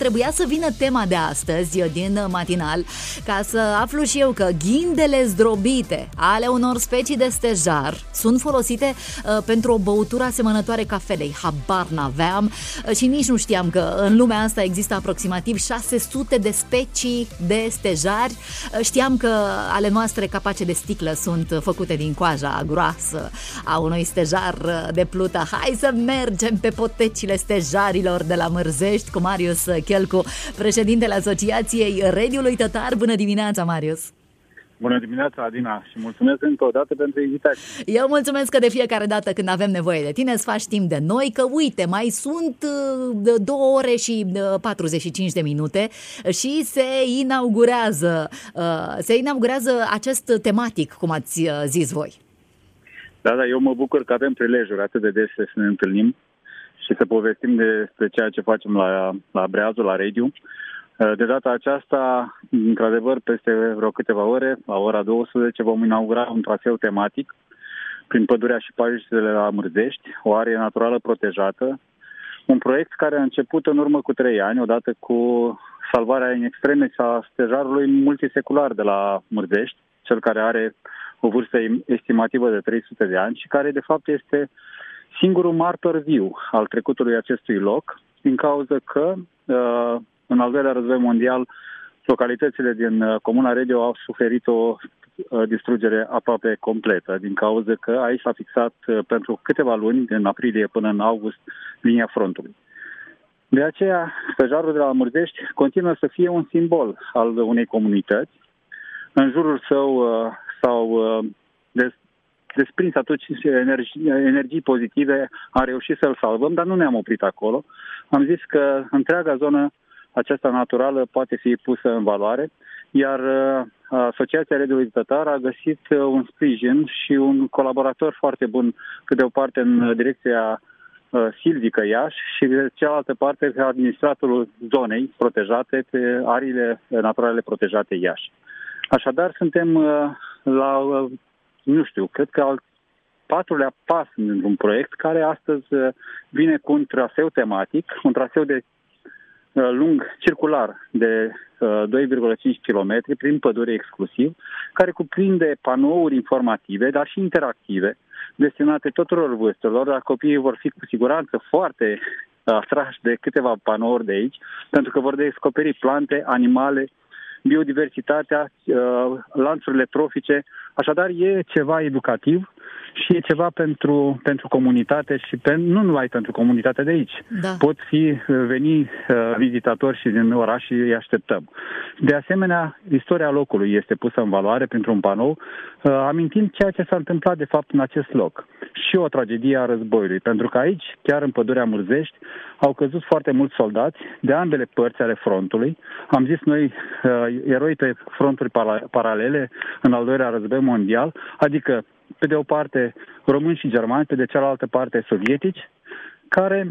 trebuia să vină tema de astăzi din matinal, ca să aflu și eu că ghindele zdrobite ale unor specii de stejar sunt folosite pentru o băutură asemănătoare cafelei. Habar n-aveam și nici nu știam că în lumea asta există aproximativ 600 de specii de stejari. Știam că ale noastre capace de sticlă sunt făcute din coaja groasă a unui stejar de plută. Hai să mergem pe potecile stejarilor de la Mărzești cu Marius Chelcu, președintele Asociației Rediului Tătar. Bună dimineața, Marius! Bună dimineața, Adina, și mulțumesc încă o dată pentru invitație. Eu mulțumesc că de fiecare dată când avem nevoie de tine îți faci timp de noi, că uite, mai sunt 2 ore și 45 de minute și se inaugurează acest tematic, cum ați zis voi. Da, eu mă bucur că avem prilejuri atât de des să ne întâlnim și să povestim despre ceea ce facem la Breazul, la Rediu. De data aceasta, într-adevăr, peste vreo câteva ore, la ora 12, vom inaugura un traseu tematic prin pădurea și pajiștele la Mărzești, o arie naturală protejată, un proiect care a început în urmă cu 3 ani, odată cu salvarea în extreme a stejarului multisecular de la Mărzești, cel care are o vârstă estimativă de 300 de ani și care, de fapt, este singurul martor viu al trecutului acestui loc, din cauza că în al doilea război mondial, localitățile din comuna Rediu au suferit o distrugere aproape completă, din cauza că aici s-a fixat pentru câteva luni, din aprilie până în august, linia frontului. De aceea, stejarul de la Mărzești continuă să fie un simbol al unei comunități. În jurul său s-au desprins atunci energii pozitive, am reușit să-l salvăm, dar nu ne-am oprit acolo. Am zis că întreaga zonă aceasta naturală poate fi pusă în valoare, iar Asociația Rediului Tătar a găsit un sprijin și un colaborator foarte bun, pe de o parte în direcția silvică Iași și de cealaltă parte pe administratorul zonei protejate, pe ariile naturale protejate Iași. Așadar, suntem cred că al 4-lea pas într-un proiect care astăzi vine cu un traseu tematic, un traseu de lung circular de 2,5 km prin pădure exclusiv, care cuprinde panouri informative, dar și interactive, destinate tuturor vârstelor, dar copiii vor fi cu siguranță foarte atrași de câteva panouri de aici, pentru că vor descoperi plante, animale, biodiversitatea, lanțurile trofice. Așadar, e ceva educativ și e ceva pentru comunitate și nu numai pentru comunitatea de aici. Da. Pot veni vizitatori și din oraș și îi așteptăm. De asemenea, istoria locului este pusă în valoare printr-un panou, amintind ceea ce s-a întâmplat de fapt în acest loc. Și o tragedie a războiului, pentru că aici, chiar în pădurea Mărzești, au căzut foarte mulți soldați de ambele părți ale frontului. Am zis noi eroi pe fronturi paralele în al doilea război mondial, adică pe de o parte români și germani, pe de cealaltă parte sovietici, care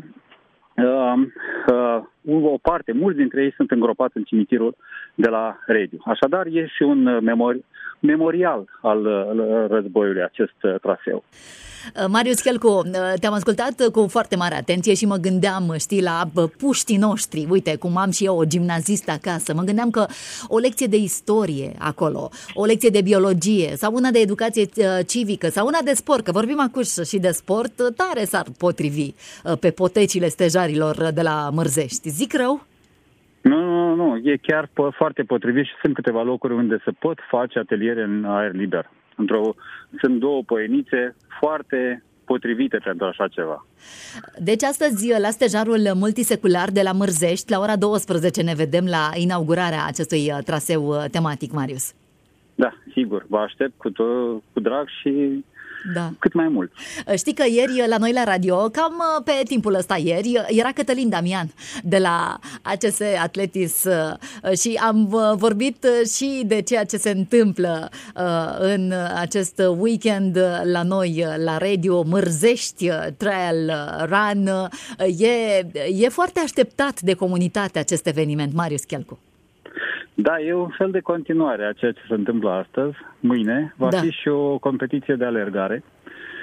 mulți dintre ei sunt îngropați în cimitirul de la Rediu. Așadar, e și un memorial al războiului acest traseu. Marius Chelcu, te-am ascultat cu foarte mare atenție și mă gândeam, la puștii noștri. Uite, cum am și eu o gimnazistă acasă, mă gândeam că o lecție de istorie acolo, o lecție de biologie sau una de educație civică sau una de sport, că vorbim acum și de sport, tare s-ar potrivi pe potecile stejarilor de la Mărzești. Zic rău? Nu, e chiar foarte potrivit și sunt câteva locuri unde se pot face ateliere în aer liber. Sunt 2 poienițe foarte potrivite pentru așa ceva. Deci astăzi la stejarul multisecular de la Mărzești, la ora 12 ne vedem la inaugurarea acestui traseu tematic, Marius. Da, sigur, vă aștept cu drag și cât mai mult. Știi că ieri la noi la radio, cam pe timpul ăsta ieri, era Cătălin Damian de la ACS Atletis și am vorbit și de ceea ce se întâmplă în acest weekend la noi la radio, Mărzești Trail Run. E foarte așteptat de comunitate acest eveniment, Marius Chelcu. Da, e un fel de continuare a ceea ce se întâmplă astăzi. Mâine va fi și o competiție de alergare.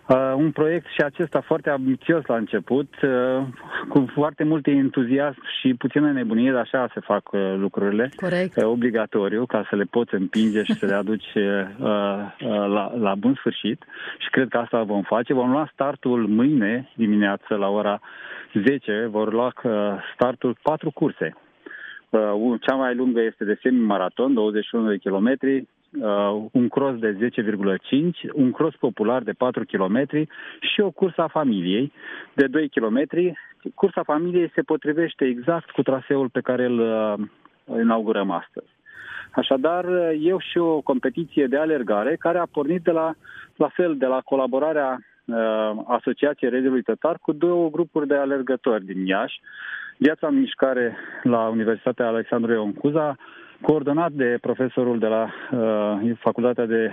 Un proiect și acesta foarte ambițios la început, cu foarte mult entuziasm și puțină nebunie, dar așa se fac lucrurile. Corect. Obligatoriu, ca să le poți împinge și să le aduci la bun sfârșit. Și cred că asta vom face. Vom lua startul mâine dimineață la ora 10, vor lua startul 4 curse. Cea mai lungă este de semi-maraton, 21 de kilometri, un cross de 10,5, un cross popular de 4 km și o cursă a familiei de 2 km. Cursa familiei se potrivește exact cu traseul pe care îl inaugurăm astăzi. Așadar, eu și o competiție de alergare care a pornit la fel de la colaborarea Asociației Rediului Tătar cu 2 grupuri de alergători din Iași, Viața în mișcare la Universitatea Alexandru Ioan Cuza, coordonat de profesorul de la Facultatea de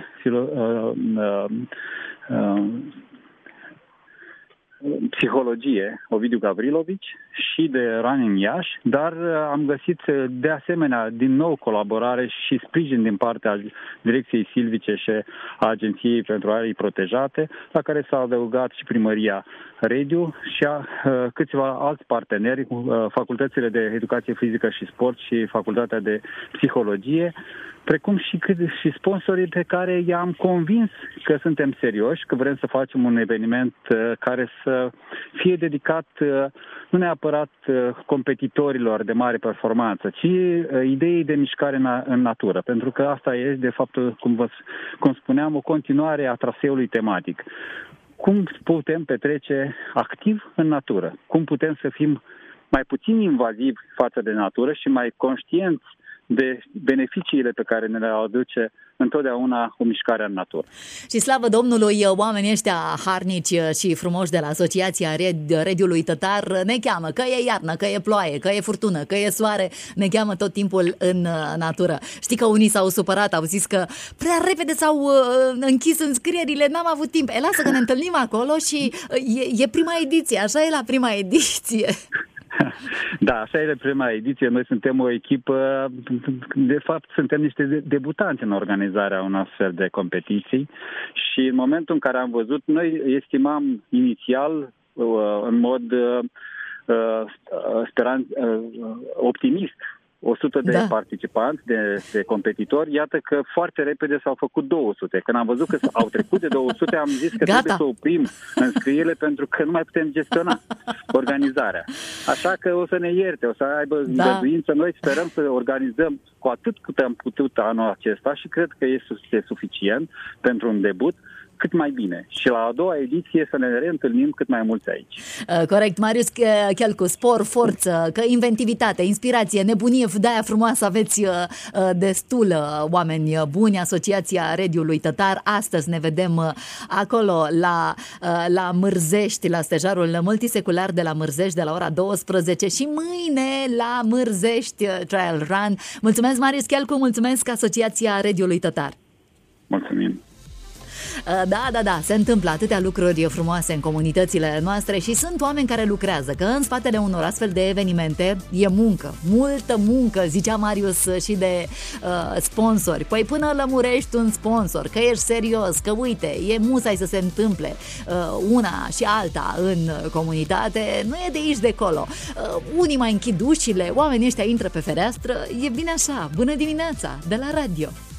Psihologie, Ovidiu Gavrilovici, și de Running Iași, dar am găsit de asemenea din nou colaborare și sprijin din partea Direcției Silvice și a Agenției pentru Arii Protejate, la care s-a adăugat și Primăria Rediu și câțiva alți parteneri, facultățile de Educație Fizică și Sport și Facultatea de Psihologie, precum și sponsorii pe care i-am convins că suntem serioși, că vrem să facem un eveniment care să fie dedicat nu neapărat competitorilor de mare performanță, ci ideii de mișcare în natură, pentru că asta e, de fapt, cum spuneam, o continuare a traseului tematic. Cum putem petrece activ în natură? Cum putem să fim mai puțin invazivi față de natură și mai conștienți de beneficiile pe care ne le aduce întotdeauna o mișcare în natură. Și slavă Domnului, oamenii ăștia harnici și frumoși de la Asociația Rediului Tătar ne cheamă, că e iarnă, că e ploaie, că e furtună, că e soare, ne cheamă tot timpul în natură. Știi că unii s-au supărat, au zis că prea repede s-au închis înscrierile, n-am avut timp. Lasă că ne întâlnim acolo și e prima ediție, așa e la prima ediție. Da, așa e de prima ediție. Noi suntem o echipă, de fapt suntem niște debutanți în organizarea unor astfel de competiții și în momentul în care am văzut, noi estimam inițial în mod optimist 100 de participanți, de competitori, iată că foarte repede s-au făcut 200. Când am văzut că au trecut de 200, am zis că trebuie să oprim înscrierile pentru că nu mai putem gestiona organizarea. Așa că o să ne ierte, o să aibă îngăduință. Noi sperăm să organizăm cu atât cât am putut anul acesta și cred că este suficient pentru un debut, cât mai bine. Și la a doua ediție să ne reîntâlnim cât mai mulți aici. Corect, Marius Chelcu, spor, forță, că inventivitate, inspirație, nebunie, de-aia frumoasă, aveți destul oameni buni, Asociația Rediului Tătar. Astăzi ne vedem acolo la Mârzești, la stejarul multisecular de la Mârzești de la ora 12 și mâine la Mârzești Trail Run. Mulțumesc, Marius Chelcu, mulțumesc Asociația Rediului Tătar. Mulțumim. Da, se întâmplă atâtea lucruri frumoase în comunitățile noastre și sunt oameni care lucrează, că în spatele unor astfel de evenimente e muncă, multă muncă, zicea Marius, și de sponsori. Păi până lămurești un sponsor, că ești serios, că uite, e musai să se întâmple una și alta în comunitate, nu e de aici de acolo. Unii mai închid ușile, oamenii ăștia intră pe fereastră, e bine așa. Bună dimineața de la radio!